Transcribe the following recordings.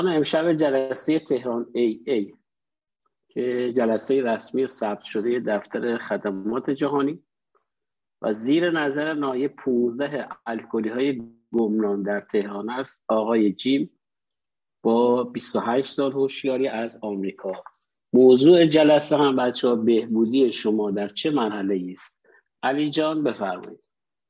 امشب جلسه تهران AA که جلسه رسمی ثبت شده دفتر خدمات جهانی و زیر نظر نایب 15 الکلی های گمنام در تهران است، آقای جیم با 28 سال هوشیاری از آمریکا. موضوع جلسه هم بچه‌ها بهبودی شما در چه مرحله است؟ علی جان بفرمایید.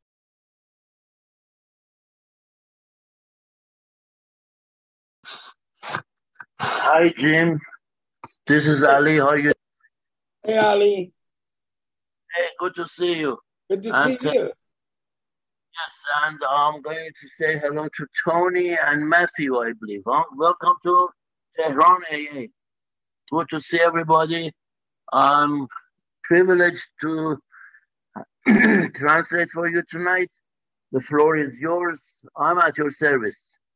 Hi Jim, this is Ali. How are you? Hey, Ali. Hey, good to see you. Good to see you. Yes, and I'm going to say hello to Tony and Matthew, I believe. Welcome to Tehran AA. Good to see everybody. I'm privileged to translate for you tonight. The floor is yours. I'm at your service.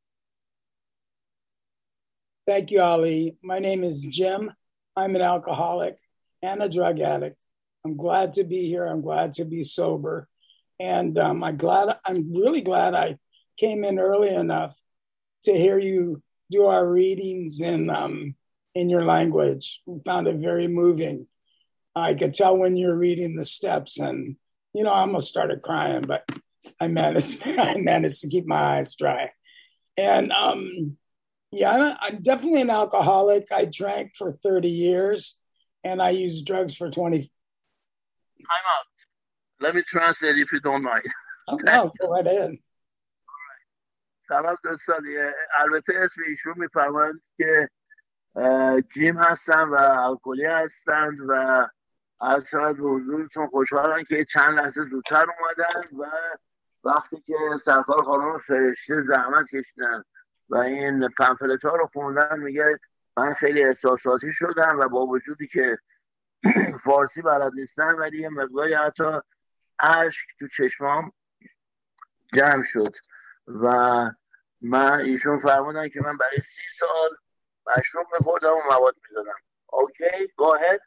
Thank you, Ali. My name is Jim. I'm an alcoholic and a drug addict. I'm glad to be here. I'm glad to be sober. And I'm really glad I came in early enough to hear you do our readings in your language. We found it very moving. I could tell when you're reading the steps, and I almost started crying, but I managed to keep my eyes dry. And I'm definitely an alcoholic. I drank for 30 years, and I used drugs for 20. Time out. Let me translate if you don't mind. No, go right ahead. سلام دوستان. البته اسم ایشون میفرمایند که جیم هستن و الکلی هستند و از شاید به حضورتون خوشحالم که چند لحظه زودتر اومدن و وقتی که سرکار خانم فرشته زحمت کشیدن و این پمفلت ها رو خوندن، میگه من خیلی احساساتی شدم و با وجودی که فارسی بلد نیستم ولی یه مقداری حتی اشک تو چشمام جمع شد و ایشون فرمودن که من برای 30 سال مشروب میخوردم و مواد میزدم. Okay, go ahead.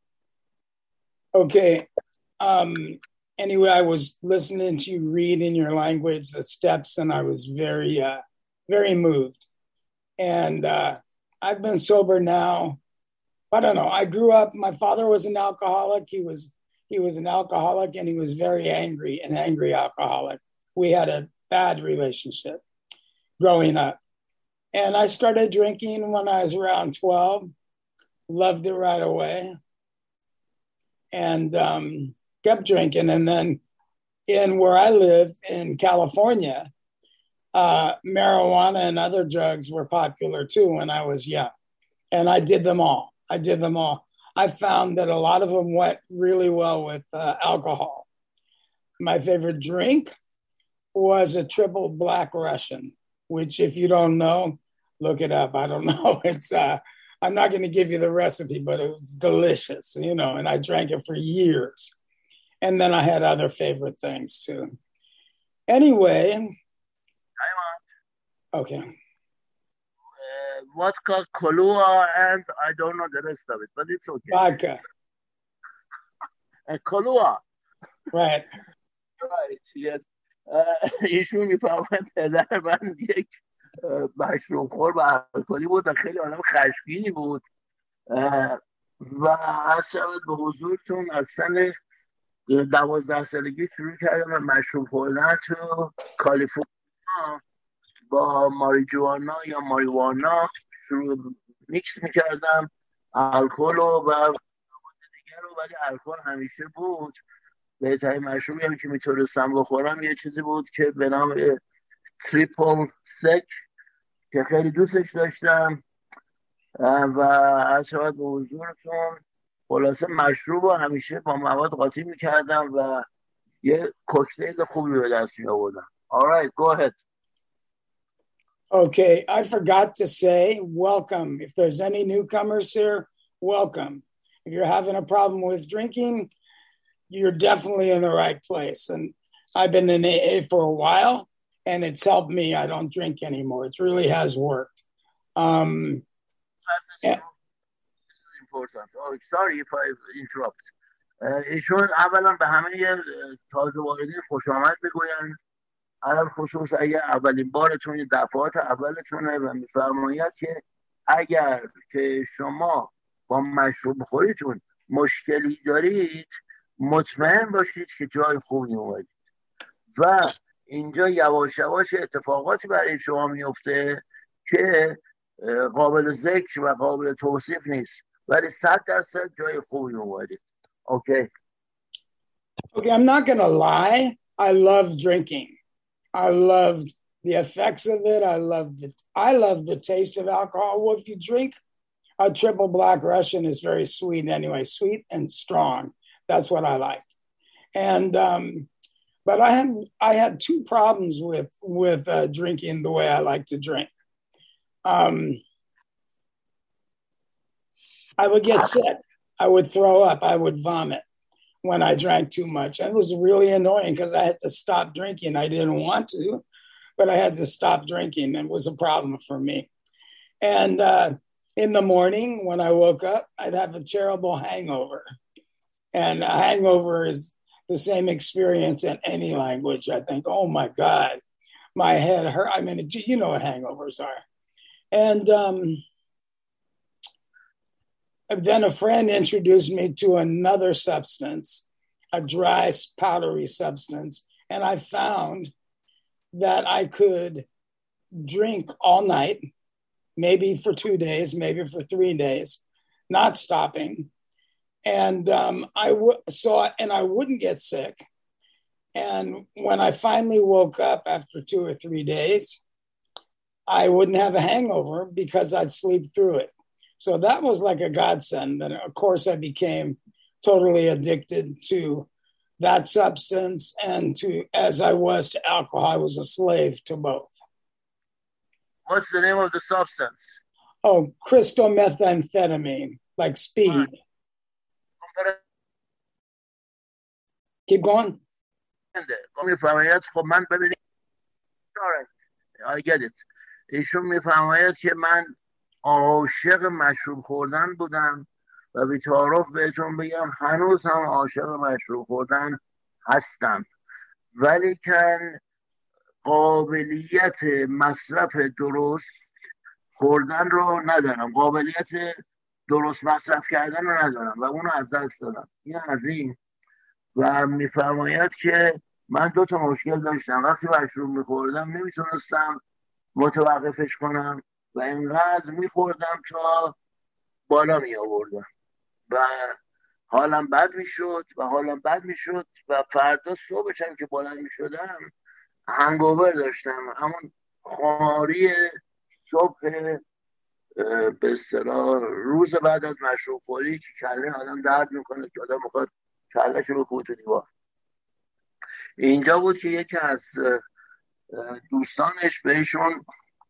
Okay. Anyway, I was listening to you read in your language the steps, and I was very, very moved. And I've been sober now. I don't know. I grew up. My father was an alcoholic. He was an alcoholic, and he was very angry, an angry alcoholic. We had a bad relationship growing up. And I started drinking when I was around 12. Loved it right away. And kept drinking. And then in where I live in California, marijuana and other drugs were popular too when I was young. And I did them all. I found that a lot of them went really well with alcohol. My favorite drink was a triple black Russian, which if you don't know, look it up. I don't know. It's I'm not going to give you the recipe, but it was delicious, and I drank it for years. And then I had other favorite things too. Anyway. Time out. Okay. What's called Kahlua, and I don't know the rest of it, but it's okay. Vodka. Kahlua. Right. Right, yes. ایشون میفهمند پدر من یک مشروب خور و الکلی بود و خیلی آدم خشمگینی بود و از شود به حضورتون از سن 12 سالگی شروع کردم و مشروب خوردن تو کالیفرنیا با ماریجوانا یا ماریوانا شروع میکس میکردم الکل و مواد دیگر رو، ولی الکل همیشه بود. بهترین مشروبی هم که میتونستم بخورم یه چیزی بود که به نام تریپل سک که خیلی دوستش داشتم و از شاید به حضورتون خلاصه مشروب رو همیشه با مواد قاطی میکردم و یه کوکتیل خوبی به دست می آوردم. All right, go ahead. Okay, I forgot to say welcome. If there's any newcomers here, welcome. If you're having a problem with drinking, you're definitely in the right place. And I've been in AA for a while, and it's helped me. I don't drink anymore. It really has worked. This is important. Oh, sorry if I interrupt. ایشون اولا به همه تازه واردین خوش آمد بگویند علal خصوص اگر اولین بارتون دفعات اولتونه و میفرماید که اگر که شما با مشروب خوریتون مشکلی دارید مطمئن باشید که جای خوبی اومدید و اینجا یواش یواش اتفاقاتی برای شما میفته که قابل ذکر و قابل توصیف نیست ولی 100% جای خوبی اومدید. Okay. Okay, I'm not going to lie. I love drinking. I loved the effects of it. I love the taste of alcohol. Well, if you drink a triple black Russian, is very sweet anyway, sweet and strong. That's what I like. And but I had two problems with drinking the way I like to drink. I would get sick. I would throw up. I would vomit when I drank too much. And it was really annoying because I had to stop drinking. I didn't want to, but I had to stop drinking. It was a problem for me. And in the morning when I woke up, I'd have a terrible hangover. And a hangover is the same experience in any language. I think, oh my God, my head hurt. I mean, you know what hangovers are. And then a friend introduced me to another substance, a dry, powdery substance. And I found that I could drink all night, maybe for 2 days, maybe for 3 days, not stopping. And I wouldn't get sick. And when I finally woke up after 2 or 3 days, I wouldn't have a hangover because I'd sleep through it. So that was like a godsend. And of course, I became totally addicted to that substance and as I was to alcohol. I was a slave to both. What's the name of the substance? Oh, crystal methamphetamine, like speed. Keep going. I get it. ایشون میفرماید که من عاشق مشروب خوردن بودم و بی‌تعارف بهتون بگم هنوز هم عاشق مشروب خوردن هستم ولی که قابلیت مصرف درست خوردن رو ندارم قابلیت درست مصرف کردن رو ندارم و اونو از دست دادم این از این و میفرماید که من 2 تا مشکل داشتم وقتی مشروب میخوردم نمیتونستم متوقفش کنم و اینقدر میخوردم تا بالا می آوردم و حالم بد میشد و فردا صبحشم که بلند میشدم هنگوور داشتم همون خماری صبح به اصطلاح روز بعد از مشروب خوری که کله آدم درد میکنه که آدم میخواد کلهش رو بکوبه تو دیوار. اینجا بود که یکی از دوستانش بهشون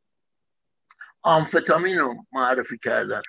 آمفتامین رو معرفی کردن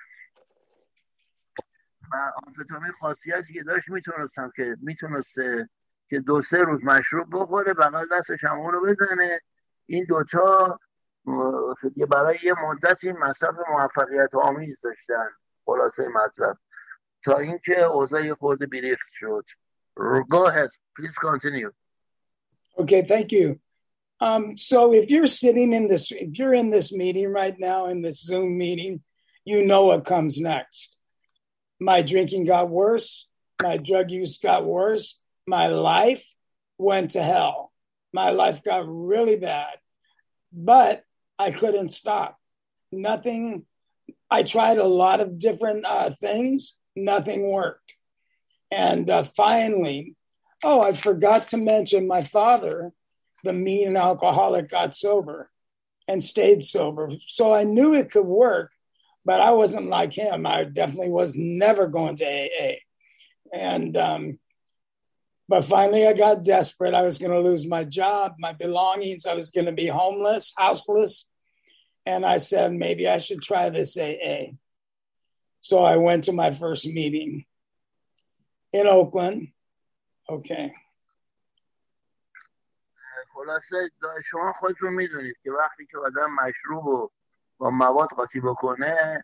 و آمفتامین خاصیتی که داشت میتونسته که 2-3 روز مشروب بخوره بغل دستش هم اونو بزنه این دوتا برای یه مدتی مصرف موفقیت آمیز داشتن خلاصه مطلب تا اینکه اوضاع خورده بیریخت شد. Go ahead, please continue. Okay, thank you. So if you're in this meeting right now, in this Zoom meeting, you know what comes next. My drinking got worse. My drug use got worse. My life went to hell. My life got really bad, but I couldn't stop. Nothing. I tried a lot of different things. Nothing worked. And finally, I forgot to mention my father, the mean alcoholic, got sober and stayed sober. So I knew it could work, but I wasn't like him. I definitely was never going to AA. And, but finally I got desperate. I was going to lose my job, my belongings. I was going to be homeless, houseless. And I said, maybe I should try this AA. So I went to my first meeting in Oakland. Okay. خلاصه شما خودتون میدونید که وقتی که آدم مشروب رو با مواد قاطی بکنه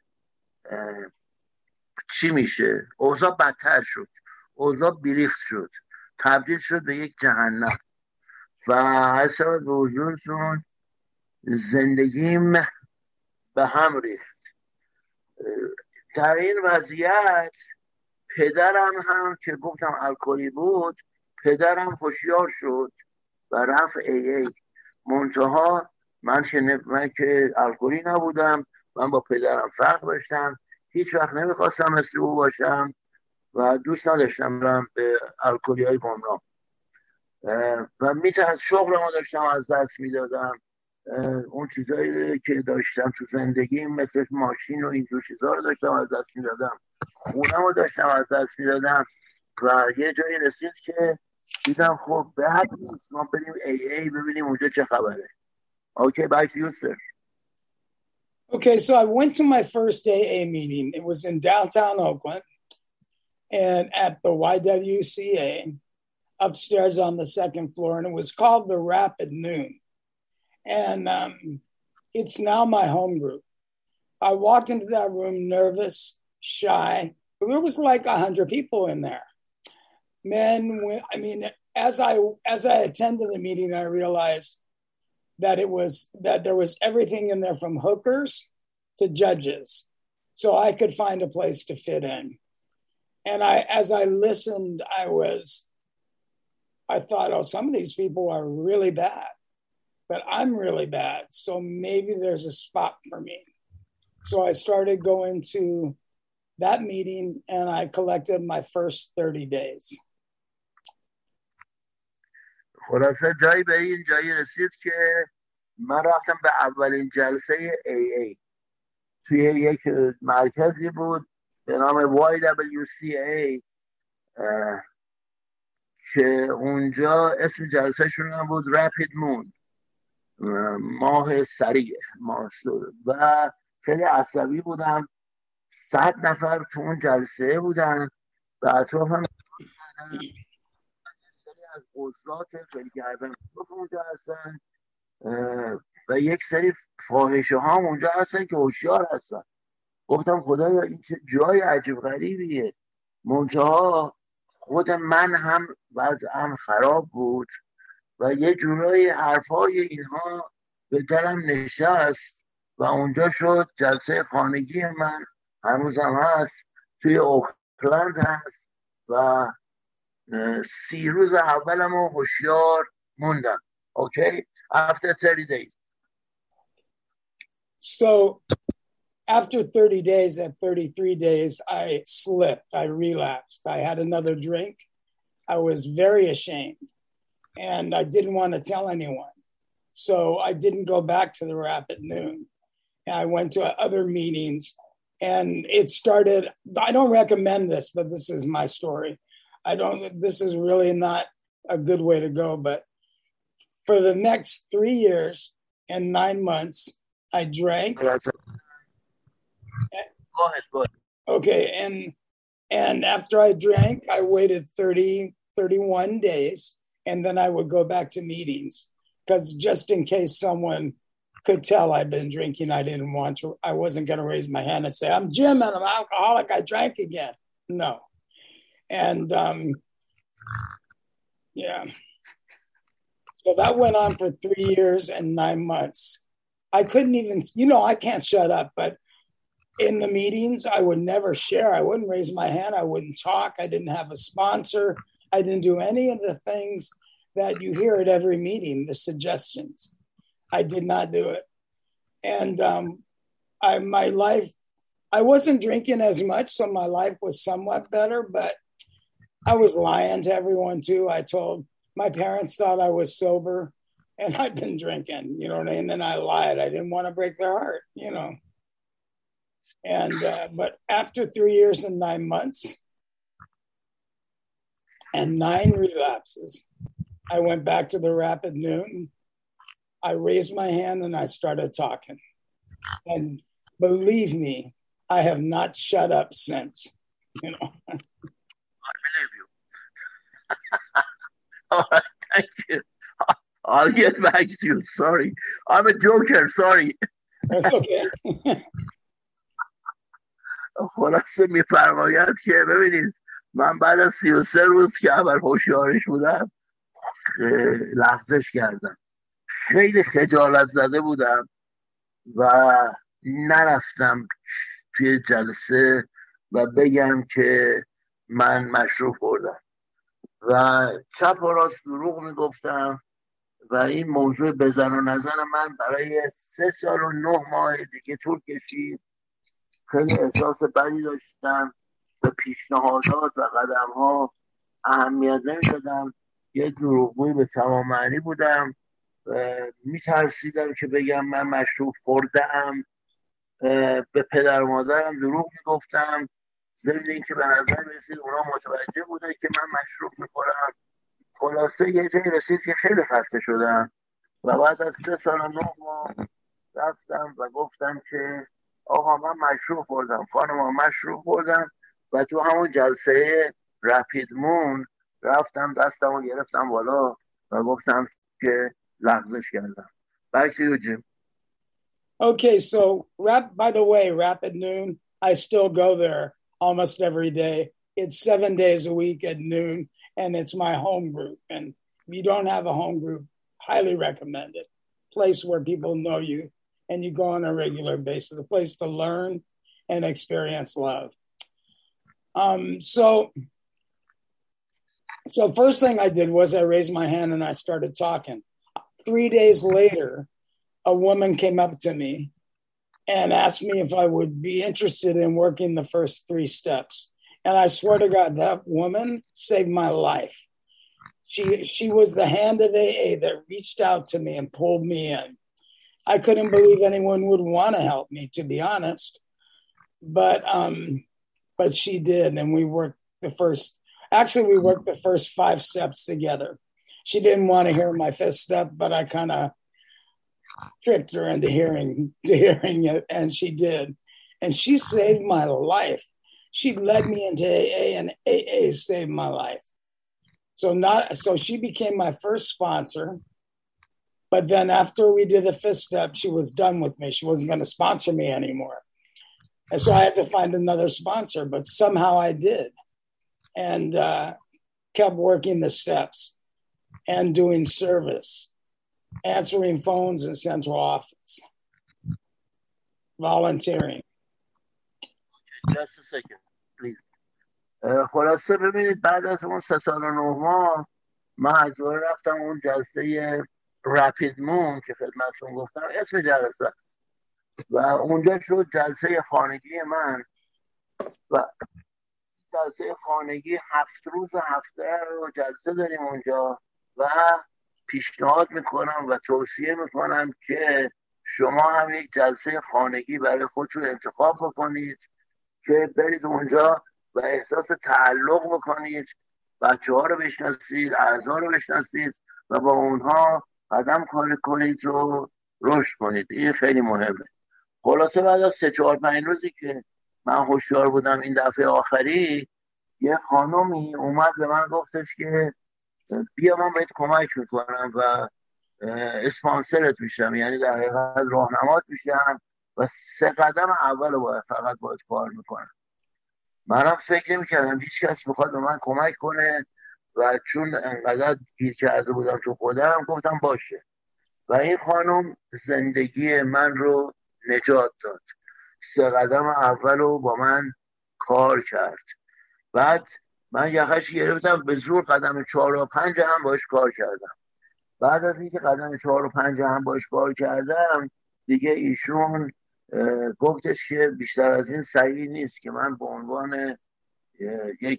چی میشه؟ اوضاع بدتر شد، اوضاع بیریخت شد، تبدیل شد به یک جهنم و هر شود به حضورتون زندگیم به هم ریخت. در این وضعیت پدرم هم که گفتم الکلی بود، پدرم هوشیار شد و رفت AA. منتها من که الکلی نبودم، من با پدرم فرق داشتم، هیچ وقت نمیخواستم مثل او باشم و دوست نداشتم برم به الکلی های گمراه و شغل ما داشتم از دست میدادم. اون چیزایی که داشتم تو زندگی مثل ماشین و اینجور چیزها رو داشتم از دست میدادم، خونه رو داشتم از دست میدادم و یه جایی رسید که دیدم خب بعد نیست ما بریم AA ببینیم اونجا چه خبره. Okay, back to you, sir. Okay, so I went to my first AA meeting. It was in downtown Oakland and at the YWCA upstairs on the second floor, and it was called the Rapid Noon. And it's now my home group. I walked into that room nervous, shy. There was like 100 people in there. Men, I mean, as I attended the meeting, I realized that there was everything in there from hookers to judges. So I could find a place to fit in. And as I listened, I thought, oh, some of these people are really bad, but I'm really bad. So maybe there's a spot for me. So I started going to that meeting and I collected my first 30 days. خلاصه جایی به این جایی رسید که من رفتم به اولین جلسه AA توی یک مرکزی بود به نام YWCA که اونجا اسم جلسهشون هم بود رپید مون، ماه سریع و خیلی عصبی بودم. 100 نفر تو اون جلسه بودن و اطراف هم سری از عضلات خیلی گردن اونجا هستن و یک سری فاحشه ها هم اونجا هستن که هوشیار هستن. گفتم خدایا این چه جای عجیب غریبیه. منتها خود من هم وضعم خراب بود و یه جورایی حرفای اینها به دلم نشست و اونجا شد جلسه خانگی من. هنوزم هست، توی اوکلند هست و 30 روز اولم رو هوشیار موندم. Okay, after 30 days. So after 30 days, at 33 days, I slipped. I relapsed. I had another drink. I was very ashamed and I didn't want to tell anyone. So I didn't go back to the Rapid Noon. And I went to other meetings and it started. I don't recommend this, but this is my story. This is really not a good way to go, but for the next 3 years and 9 months, I drank. Go ahead. Okay, and after I drank, I waited 31 days, and then I would go back to meetings because just in case someone could tell I'd been drinking, I wasn't going to raise my hand and say, I'm Jim and I'm an alcoholic, I drank again. No. And yeah. So that went on for 3 years and 9 months. I couldn't even, I can't shut up, but in the meetings, I would never share. I wouldn't raise my hand. I wouldn't talk. I didn't have a sponsor. I didn't do any of the things that you hear at every meeting, the suggestions. I did not do it. And my life, I wasn't drinking as much, so my life was somewhat better, but I was lying to everyone too. My parents thought I was sober and I'd been drinking, and then I lied. I didn't want to break their heart, And, but after 3 years and 9 months and 9 relapses, I went back to the Rapid Noon. I raised my hand and I started talking. And believe me, I have not shut up since, I believe you. All right, thank you. I'll get back to you. Sorry. I'm a joker. Sorry. That's okay. خلاصه میفرماید که ببینید من بعد از 33 روز که اول هوشیارش بودم لغزش کردم. خیلی خجالت زده بودم و نرفتم توی جلسه و بگم که من مشروب خوردم و چپ و راست دروغ میگفتم و این موضوع بزن و نزن من برای 3 سال و 9 ماه دیگه طول کشید. خیلی احساس بدی داشتم، به پیشنهادات و قدم ها اهمیت نمیدادم، یه دروغگوی به تمام معنی بودم، میترسیدم که بگم من مشروب خوردم، به پدر و مادرم دروغ میگفتم، ضمن اینکه به نظر میرسید اونا متوجه بوده که من مشروب میخورم. خلاصه یه جایی رسید که خیلی خسته شدم و بعد از 3 سال و 9 ماه رفتم و گفتم که آقا من مشروب خوردم، خانم مشروب خوردم و تو همون جلسه رپید مون رفتم دستمو گرفتم بالا و گفتم که لغزش کردم. Back to you, Jim. Okay, so by the way, Rapid Noon, I still go there almost every day. It's 7 days a week at noon, and it's my home group. And if you don't have a home group, highly recommend it. Place where people know you and you go on a regular basis, a place to learn and experience love. So first thing I did was I raised my hand and I started talking. 3 days later, a woman came up to me and asked me if I would be interested in working the first 3 steps. And I swear to God, that woman saved my life. She was the hand of AA that reached out to me and pulled me in. I couldn't believe anyone would want to help me, to be honest. But she did, and we worked the first 5 steps together. She didn't want to hear my 5th step, but I kind of tricked her into hearing it, and she did. And she saved my life. She led me into AA, and AA saved my life. So she became my first sponsor. But then after we did the 5th step, she was done with me. She wasn't going to sponsor me anymore. And so I had to find another sponsor, but somehow I did. And kept working the steps and doing service, answering phones in central office, volunteering. Just a second, please. خلاصه ببینید بعد از اون 3 سال و 9 ماه من از دوباره رفتم اون جلسه رپید مون که خدمتتون گفتم اسم جلسه است و اونجا شد جلسه خانگی من و جلسه خانگی 7 روز هفته رو جلسه داریم اونجا و پیشنهاد میکنم و توصیه میکنم که شما هم یک جلسه خانگی برای خودتون انتخاب بکنید که برید اونجا و احساس تعلق بکنید، بچه ها رو بشناسید، اعضا رو بشناسید و با اونها قدم کاری کنید و رشد کنید. این خیلی مهمه. خلاصه بعد از 3-4-5 روزی که من هوشیار بودم این دفعه آخری، یه خانومی اومد به من گفتش که بیا من بهت کمک میکنم و اسپانسرت میشم، یعنی در حقیقت راهنمات میشم و 3 قدم اول رو فقط باید کار میکنم. منم فکر نمیکردم هیچ کس بخواد به من کمک کنه و چون انقدر گیر کرده بودم تو خودم گفتم باشه و این خانم زندگی من رو نجات داد. 3 قدم اول رو با من کار کرد. بعد من یخش گرفتم به زور قدم 4 و 5 هم باش کار کردم. بعد از اینکه قدم 4 و 5 هم باش کار کردم دیگه ایشون گفتش که بیشتر از این صحیح نیست که من به عنوان یک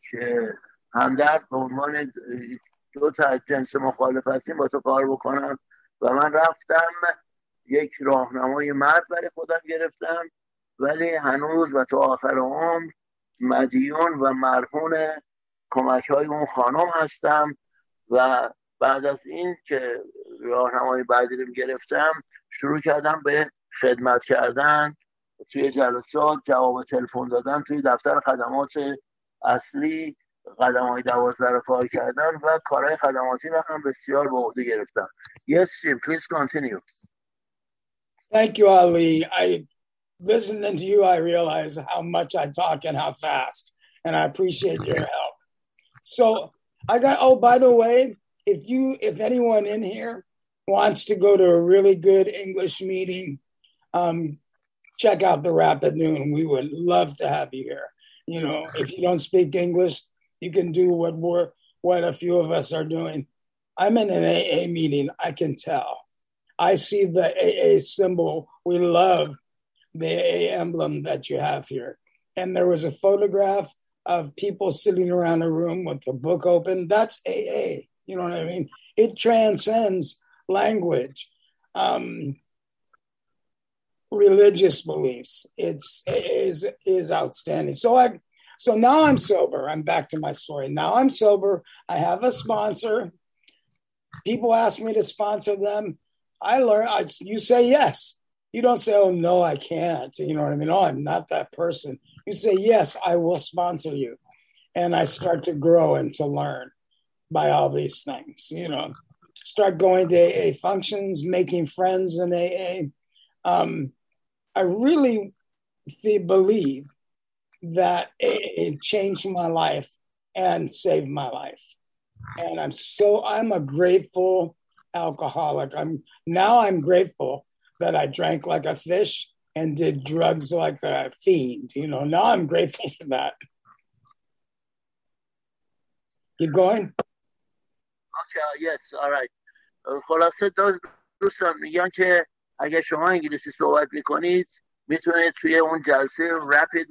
همدرد، به عنوان 2 تا از جنس مخالف هستیم با تو کار بکنم و من رفتم یک راهنمای مرد برای خودم گرفتم، ولی هنوز و تا آخر عمر مدیون و مرهون کمک‌های اون خانم هستم و بعد از این که راهنمای بعدی رو گرفتم شروع کردم به خدمت کردن توی جلسات، جواب تلفن دادن توی دفتر خدمات اصلی، قدم‌های 12 رو کار کردن و کارهای خدماتی رو هم بسیار به عهده گرفتم. Yes, Jim, please continue. Thank you, Ali. Listening to you, I realize how much I talk and how fast, and I appreciate your help. So by the way, if anyone in here wants to go to a really good English meeting, check out the Rapid Noon. We would love to have you here. You know, if you don't speak English, you can do what a few of us are doing. I'm in an AA meeting. I can tell. I see the AA symbol. We love the AA emblem that you have here. And there was a photograph of people sitting around a room with the book open. That's AA. You know what I mean? It transcends language, religious beliefs. It is outstanding. So now I'm sober. I'm back to my story. Now I'm sober. I have a sponsor. People ask me to sponsor them. You say yes. You don't say, oh, no, I can't. You know what I mean? Oh, I'm not that person. You say, yes, I will sponsor you. And I start to grow and to learn by all these things, you know. Start going to AA functions, making friends in AA. I really believe that it changed my life and saved my life. And I'm a grateful alcoholic. I'm grateful that I drank like a fish and did drugs like a fiend. You know, now I'm grateful for that. Keep going. Okay, yes, all right. خلاصه دوستان میگن که اگر شما انگلیسی صحبت میکنید میتونید توی اون جلسه رپید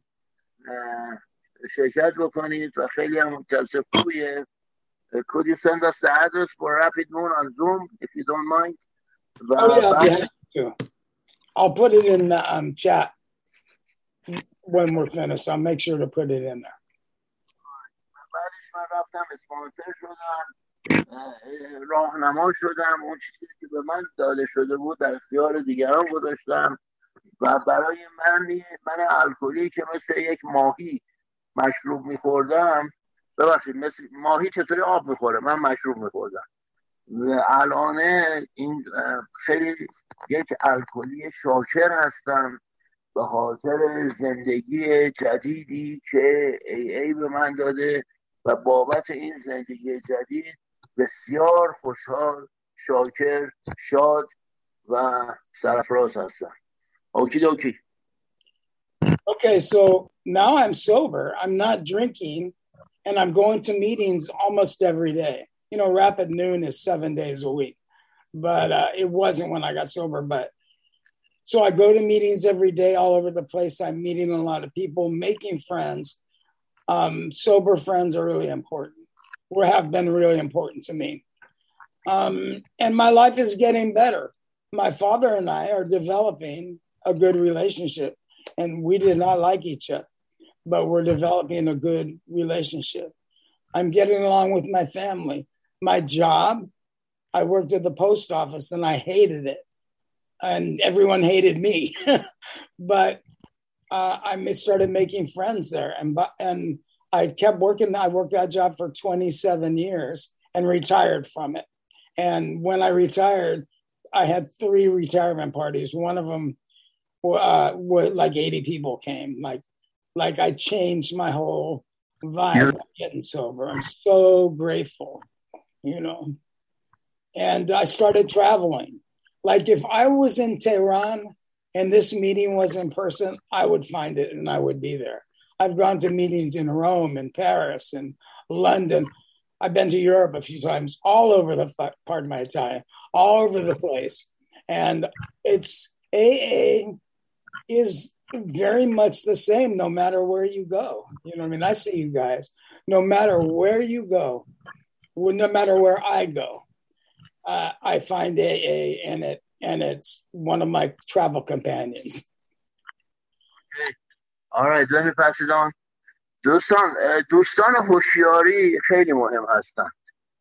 شرکت بکنید و خیلی هم جلسه خوبیه. Could you send us the address for Rapid Moon on Zoom if you don't mind? I'll be happy to. I'll put it in the chat when we're finished. I'll make sure to put it in there. بعدش من رفتم اسپانسر شدم، راهنما شدم، اون چیزی که به من داده شده بود در اختیار دیگران گذاشتم و برای من الکلی که مثل یک ماهی مشروب میخوردم، ببخشید مثل ماهی چطوری آب میخوره، من مشروب میخوردم. الان این خیلی یک الکلی شاکر هستم به خاطر زندگی جدیدی که AA به من داده و بابت این زندگی جدید بسیار خوشحال، شاکر، شاد و سرفراز هستم. Okie. Okay, so now I'm sober. I'm not drinking, and I'm going to meetings almost every day. You know, Rapid Noon is 7 days a week, but it wasn't when I got sober. But so I go to meetings every day all over the place. I'm meeting a lot of people, making friends. Sober friends are really important, or have been really important to me. And my life is getting better. My father and I are developing a good relationship, and we did not like each other, but we're developing a good relationship. I'm getting along with my family. My job, I worked at the post office and I hated it. And everyone hated me. But I started making friends there. And I kept working. I worked that job for 27 years and retired from it. And when I retired, I had 3 retirement parties. One of them were like 80 people came. Like I changed my whole vibe of getting sober. I'm so grateful, you know. And I started traveling. Like if I was in Tehran and this meeting was in person, I would find it and I would be there. I've gone to meetings in Rome and Paris and London. I've been to Europe a few times, all over pardon my Italian, all over the place. And it's AA is very much the same no matter where you go. You know what I mean? I see you guys. No matter where you go, no matter where I go, I find AA and it's one of my travel companions. Okay. All right, let me pass it on. دوستان هوشیاری خیلی مهم هستند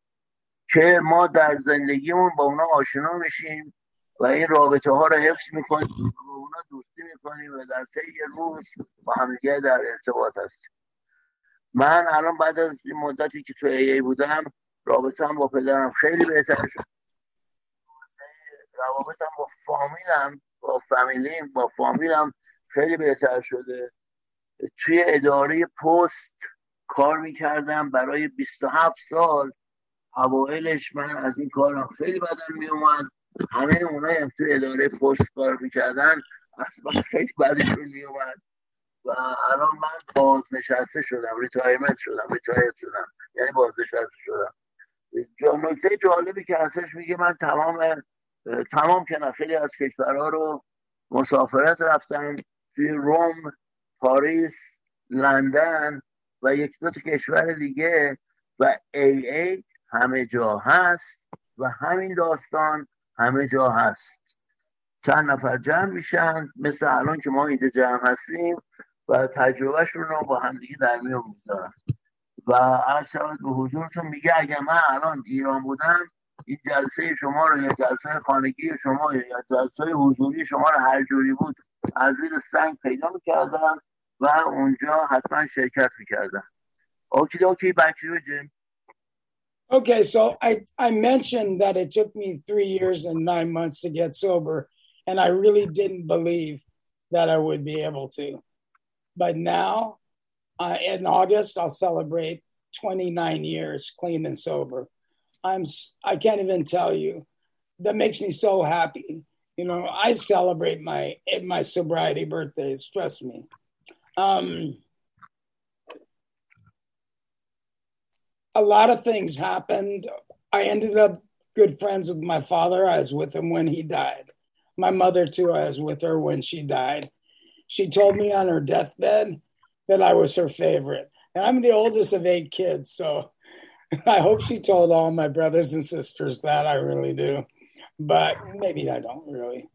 که ما در زندگیمون با اونا آشنا میشیم و این رابطه ها رو حفظ میکنیم و با اونا دوستی میکنیم و در طی روز با همدیگه در ارتباط هستیم. من الان بعد از این مدتی که تو AA بودم رابطه‌ام با پدرم خیلی بهتر شد. روابطم با فامیلم خیلی بهتر شده. توی اداره پست کار میکردم برای 27 سال. اوایلش من از این کارم خیلی بدم میومد. همه اونایی هم تو اداره پست کار میکردن اصلا خیلی بدشون میومد و الان من بازنشسته شدم، ریتایر شدم، یعنی بازنشسته شدم. نکته جالبی که هستش میگه من تمام که نه خیلی از کشورها رو مسافرت رفتم، توی روم، پاریس، لندن و یک دو تا کشور دیگه و ای همه جا هست و همین داستان همه جا هست. چند نفر جمع میشن مثل الان که ما اینجا جمع هستیم و تجربهشون رو با همدیگه در میون میذارن و از شود به حضورتون میگه اگه من الان ایران بودم این جلسه شما رو یا جلسه خانگی شما یا جلسه حضوری شما رو هر جوری بود از زیر سنگ پیدا میکردم و اونجا حتما شرکت میکردم. Okay, back to you, Jim. Okay, so I mentioned that it took me 3 years and 9 months to get sober, and I really didn't believe that I would be able to. But now, in August, I'll celebrate 29 years clean and sober. I can't even tell you. That makes me so happy. You know, I celebrate my sobriety birthdays, trust me. A lot of things happened. I ended up good friends with my father. I was with him when he died. My mother, too, I was with her when she died. She told me on her deathbed that I was her favorite. And I'm the oldest of 8 kids, so I hope she told all my brothers and sisters that. I really do. But maybe I don't really.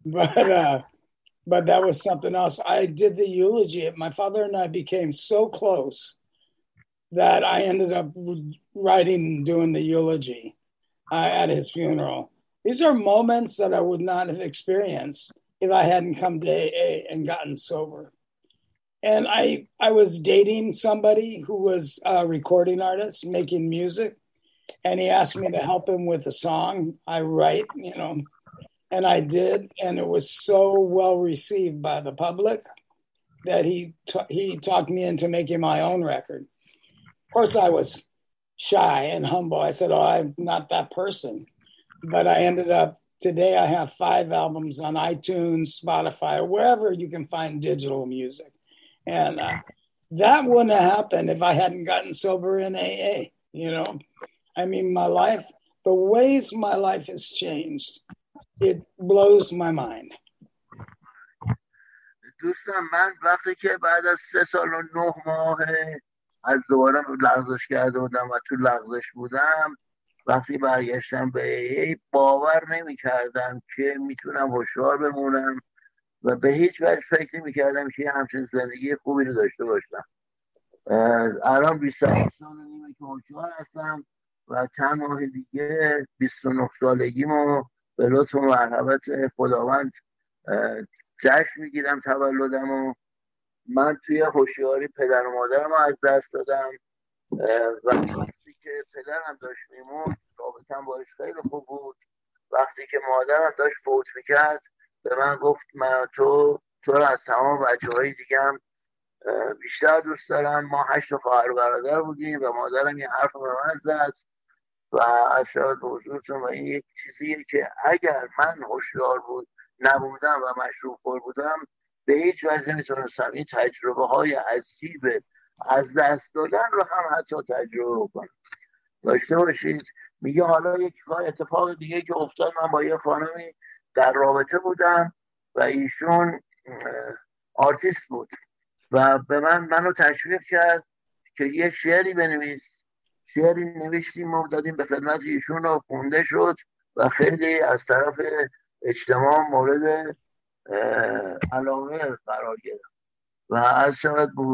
But that was something else. I did the eulogy. My father and I became so close that I ended up writing and doing the eulogy at his funeral. These are moments that I would not have experienced if I hadn't come to AA and gotten sober. And I was dating somebody who was a recording artist making music, and he asked me to help him with a song I write, you know, and I did, and it was so well received by the public that he talked me into making my own record. Of course, I was shy and humble. I said, oh, I'm not that person. But I ended up, today I have 5 albums on iTunes, Spotify, or wherever you can find digital music. And that wouldn't have happened if I hadn't gotten sober in AA, you know. I mean, my life, the ways my life has changed, it blows my mind. دوستان من وقتی که بعد از 3 سال و 9 ماه از دوباره لغزش کرده بودم و تو لغزش بودم، وقتی برگشتم به باور نمی کردم که میتونم هوشیار بمونم و به هیچ وجه فکر نمی کردم که همچین زندگی خوبی رو داشته باشم. الان 27 سال و نیمه که هوشیار هستم و چند ماه دیگه 29 سالگیمو به لطف و مرحمت خداوند جشن میگیرم تولدمو. من توی هوشیاری پدر و مادرم رو از دست دادم و وقتی که پدرم داشت میمون رابطم باش خیلی خوب بود. وقتی که مادرم داشت فوت میکرد به من گفت من تو رو از تمام بچه‌های دیگم بیشتر دوست دارم. ما 8 خواهر و برادر بودیم و مادرم یه حرف به من زد و از شاید به حضورتون و این یک چیزیه که اگر من هوشیار نبودم و مشروب خور بودم به هیچ وجه نمیتونستم این تجربه های عجیب از دست دادن رو هم حتی تجربه کنم. داشته باشید. میگه حالا یک اتفاق دیگه که افتاد، من با یه خانمی در رابطه بودم و ایشون آرتیست بود و به منو تشویق کرد که یه شعری بنویس. شعری نوشتیم و دادیم به خدمت ایشون و خونده شد و خیلی از طرف اجتماع مورد علاقه قرار گرفت و از شود به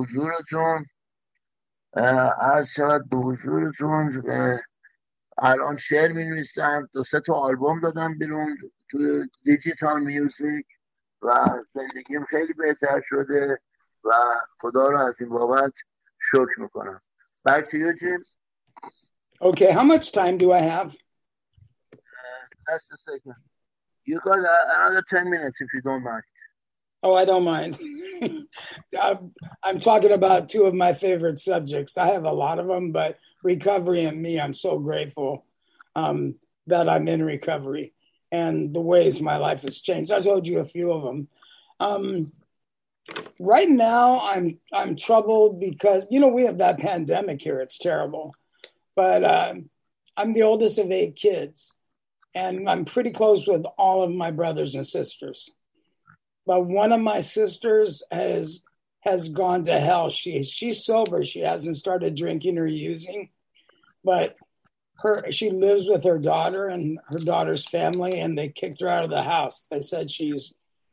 حضورتون الان شعر می نویسم. 2-3 تا آلبوم دادم بیرون تو دیجیتال میوزیک و زندگیم خیلی بهتر شده و خدا رو از این بابت شکر میکنم. Back to you, Jim. Okay, how much time do I have? Just a second. You got another 10 minutes if you don't mind. Oh, I don't mind. I'm talking about 2 of my favorite subjects. I have a lot of them, but recovery in me. I'm so grateful that I'm in recovery and the ways my life has changed. I told you a few of them. Right now, I'm troubled because, we have that pandemic here. It's terrible. But I'm the oldest of 8 kids, and I'm pretty close with all of my brothers and sisters. But one of my sisters has gone to hell. She's sober. She hasn't started drinking or using, but she lives with her daughter and her daughter's family, and they kicked her out of the house. They said she's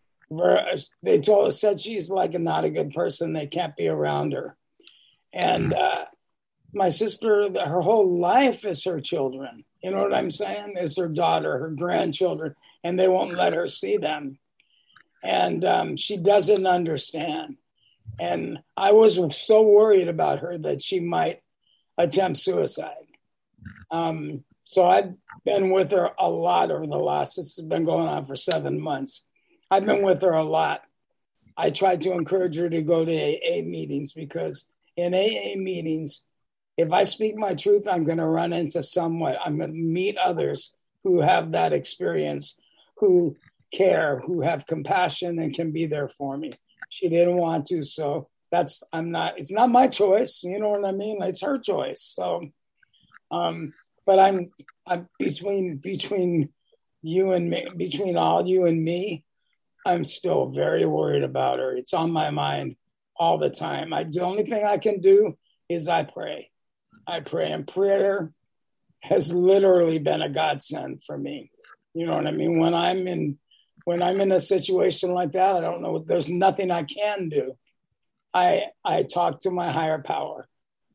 like not a good person. They can't be around her. And my sister, her whole life is her children. You know what I'm saying? It's her daughter, her grandchildren, and they won't let her see them. And she doesn't understand. And I was so worried about her that she might attempt suicide. So I've been with her a lot over this has been going on for 7 months. I've been with her a lot. I tried to encourage her to go to AA meetings because in AA meetings, if I speak my truth, I'm going to run into someone. I'm going to meet others who have that experience, who care, who have compassion and can be there for me. She didn't want to, so it's not my choice. You know what I mean? It's her choice. So, but I'm between you and me, between all you and me, I'm still very worried about her. It's on my mind all the time. The only thing I can do is I pray. And prayer has literally been a godsend for me. You know what I mean? When I'm in a situation like that, I don't know, there's nothing I can do. I talk to my higher power.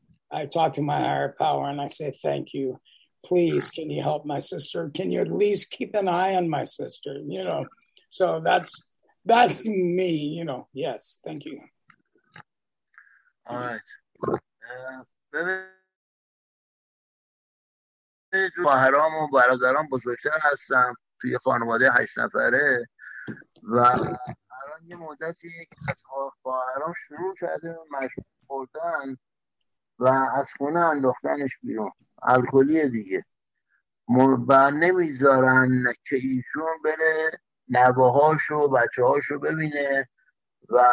And I say, thank you. Please, can you help my sister? Can you at least keep an eye on my sister? So that's me, Yes, thank you. All right. خواهرام و برادرام بزرگتر هستم توی خانواده 8 نفره و الان یه مدتی یکی از خواهرام شروع کرده مشروب خوردن و از خونه انداختنش بیرون، الکلیه دیگه، و نمیذارن که ایشون بره نوه‌هاش و بچه‌هاشو ببینه و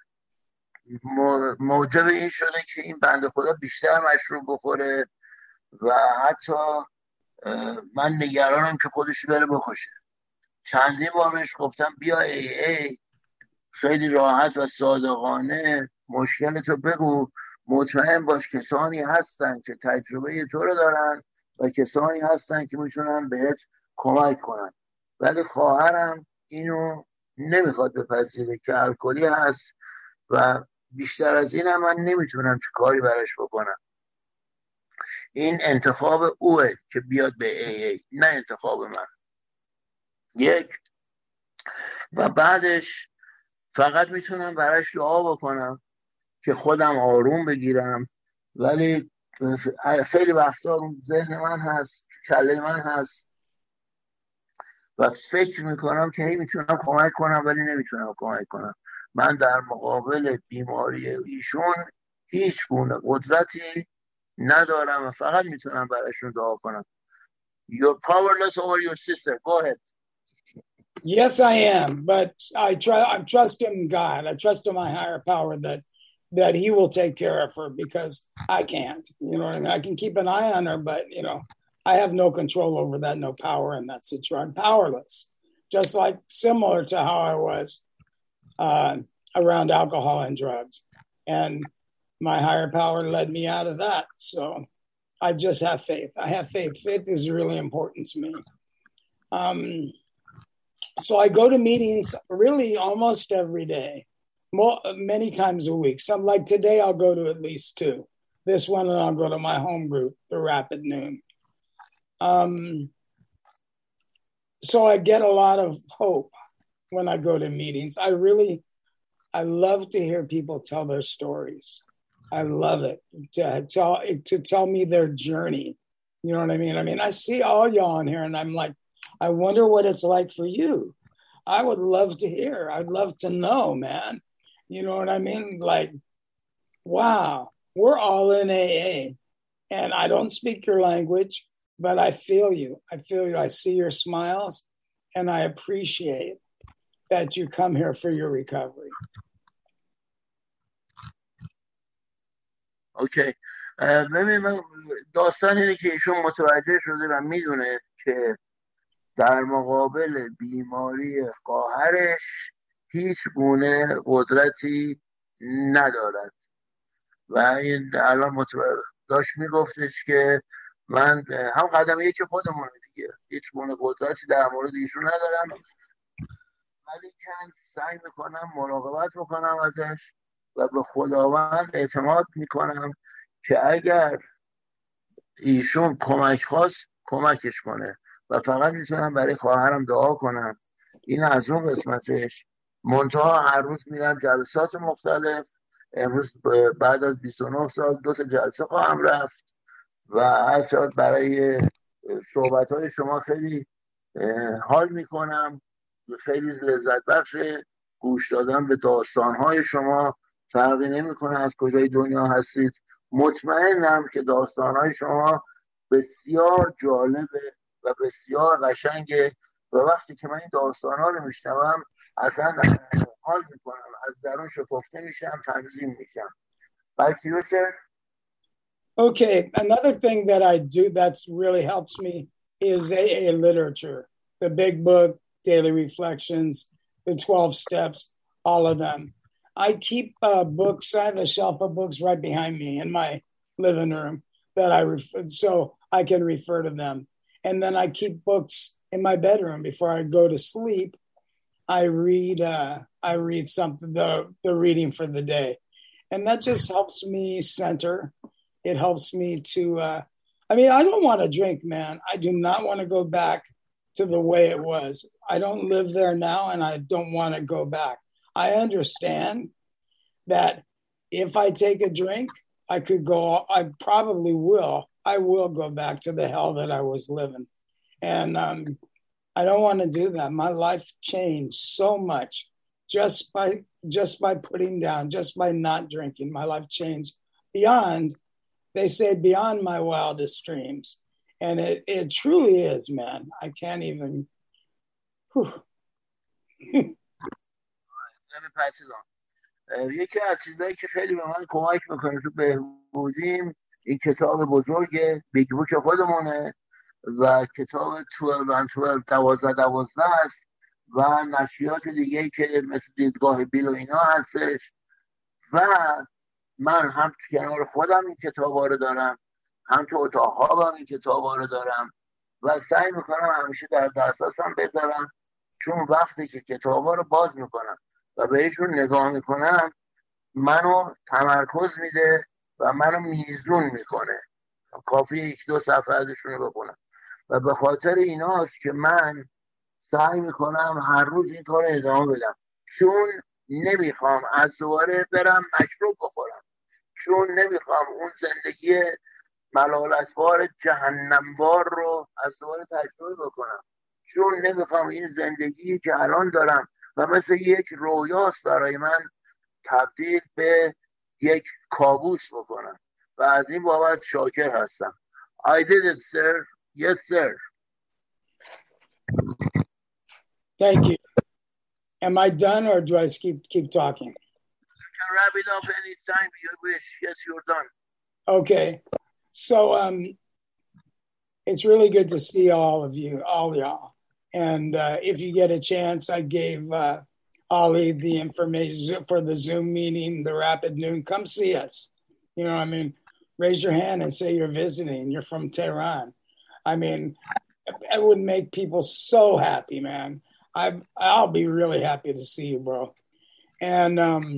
موجب این شده که این بنده خدا بیشتر مشروب بخوره و حتی من نگرانم که خودش بره بکشه. چندین بار بهش گفتم بیا ای خیلی راحت و صادقانه مشکلتو بگو، مطمئن باش کسانی هستن که تجربه تو رو دارن و کسانی هستن که میتونن بهت کمک کنن. ولی خواهرم اینو نمیخواد بپذیره که الکلی هست و بیشتر از این هم من نمیتونم چه کاری براش بکنم. این انتخاب اوه که بیاد به ای نه انتخاب من. یک و بعدش فقط میتونم براش دعا بکنم که خودم آروم بگیرم، ولی خیلی وقتا ذهن من هست، کله من هست و فکر میکنم که هی میتونم کمک کنم ولی نمیتونم کمک کنم. من در مقابل بیماری ایشون هیچ گونه قدرتی ندارم و فقط میتونم براشون دعا کنم. You're powerless over your sister. Go ahead. Yes, I am, but I trust in God. I trust in my higher power that he will take care of her because I can't. You know what I mean? I can keep an eye on her, but I have no control over that, no power in that situation. I'm powerless. Just like similar to how I was around alcohol and drugs. And my higher power led me out of that. So I just have faith. I have faith. Faith is really important to me. So I go to meetings really almost every day, many times a week. Some like today, I'll go to at least 2. This one, and I'll go to my home group, the Rapid Noon. So I get a lot of hope when I go to meetings. I love to hear people tell their stories. I love it to tell me their journey. You know what I mean? I mean, I see all y'all in here and I'm like, I wonder what it's like for you. I would love to hear. I'd love to know, man. You know what I mean? Like, wow, we're all in AA. And I don't speak your language, but I feel you. I feel you. I see your smiles, and I appreciate that you come here for your recovery. اوکی. ببین من داستان اینه که ایشون متوجه شده و میدونه که در مقابل بیماری خواهرش هیچ گونه قدرتی ندارد و این الان داشت میگفتش که من هم قدم یکی خودمونه دیگه، هیچ گونه قدرتی در مورد ایشون ندارم، ولی که سعی میکنم مراقبت بکنم ازش و به خداوند اعتماد میکنم که اگر ایشون کمک خواست کمکش کنه و فقط میتونم برای خواهرم دعا کنم. این از اون قسمتش. منتها هر روز میرم جلسات مختلف. امروز بعد از 29 سال 2 تا جلسه خواهم رفت و حتی برای صحبت‌های شما خیلی حال میکنم، خیلی لذت بخشه گوش دادن به داستان‌های شما. فرقی نمیکنه از کجای دنیا هستید، مطمئنم که داستان‌های شما بسیار جالبه و بسیار قشنگه و وقتی که من این داستان‌ها رو میشنوم اصلا حال میکنم، از درون شکفته میشم، تنظیم میشم. Back to you, sir. Okay, another thing that I do that's really helps me is AA literature, the big book, Daily Reflections, the 12 Steps, all of them. I keep books, I have a shelf of books right behind me in my living room that so I can refer to them. And then I keep books in my bedroom before I go to sleep. I read something, the reading for the day. And that just helps me center. It helps me to, I don't want to drink, man. I do not want to go back to the way it was. I don't live there now, and I don't want to go back. I understand that if I take a drink, I probably will. I will go back to the hell that I was living. And I don't want to do that. My life changed so much just by putting down, just by not drinking. My life changed beyond my wildest dreams. And it truly is, man. I can't even. یکی از چیزایی که خیلی به من کمک میکنه تو بهبودیم این کتاب بزرگ بیگ بوک خودمونه و کتاب 12 است و نشریات دیگه که مثل دیدگاه بیل و اینا هستش و من هم تو کنار خودم این کتابا رو دارم، هم تو اتاق خوابم این کتابا رو دارم و سعی میکنم همیشه در دسترسم بذارم، چون وقتی که کتابا رو باز میکنم و بهشون نگاه میکنم منو تمرکز میده و منو میزون میکنه. کافیه 1-2 صفحه ازشون رو بخونم و به خاطر ایناست که من سعی میکنم هر روز این کار ادامه بدم، چون نمیخوام از دوباره برم مشروب بخورم، چون نمیخوام اون زندگی ملالتبار جهنموار رو از دوباره تجربه بکنم، چون نمیخوام این زندگی که الان دارم و مثل یک رویاست برای من تبدیل به یک کابوس بکنم و از این بابت شاکر هستم. I did it, sir. Yes, sir. Thank you. Am I done or do I keep talking? You can wrap it up anytime you wish. Yes, you're done. Okay. So it's really good to see all of you, all y'all. And if you get a chance, I gave Ollie the information for the Zoom meeting, the Rapid Noon. Come see us. You know what I mean? Raise your hand and say you're visiting. You're from Tehran. I mean, it would make people so happy, man. I'll be really happy to see you, bro. And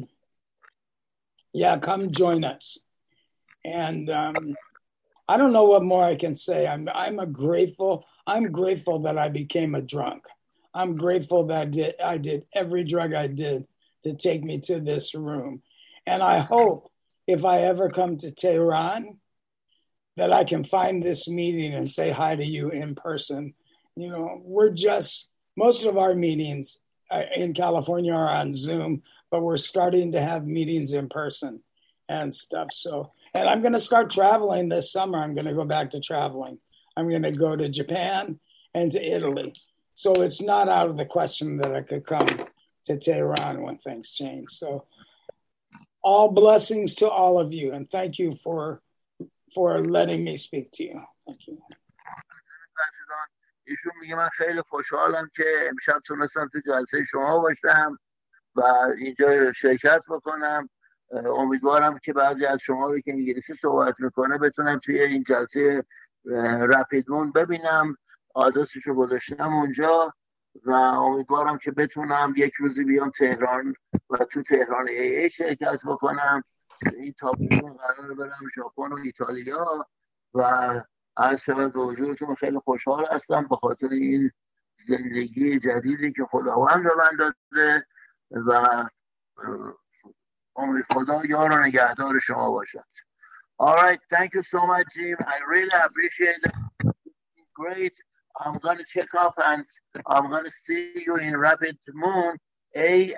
come join us. And I don't know what more I can say. I'm grateful that I became a drunk. I'm grateful that I did every drug I did to take me to this room. And I hope if I ever come to Tehran that I can find this meeting and say hi to you in person. You know, most of our meetings in California are on Zoom, but we're starting to have meetings in person and stuff. So, And I'm going to start traveling this summer. I'm going to go back to traveling. I'm going to go to Japan and to Italy. So it's not out of the question that I could come to Tehran when things change. So all blessings to all of you. And thank you for letting me speak to you. Thank you. ایشون میگه من خیلی خوشحالم که امشب تونستم تو جلسه شما باشم و اینجا شرکت بکنم. امیدوارم که بعضی از شما رو که انگلیسی صحبت میکنه بتونم توی این جلسه رپیدمون ببینم. آدرسش رو گذاشتم اونجا و امیدوارم که بتونم یک روزی بیام تهران و تو تهران AA شرکت بکنم. این تابستون قرار برم ژاپن و ایتالیا و از شما به حضورتون خیلی خوشحال هستم به خاطر این زندگی جدیدی که خداوند به من داده و خدا یار و نگهدار شما باشد. All right, thank you so much, Jim. I really appreciate it. Great. I'm going to check off and I'm going to see you in Rapid Moon A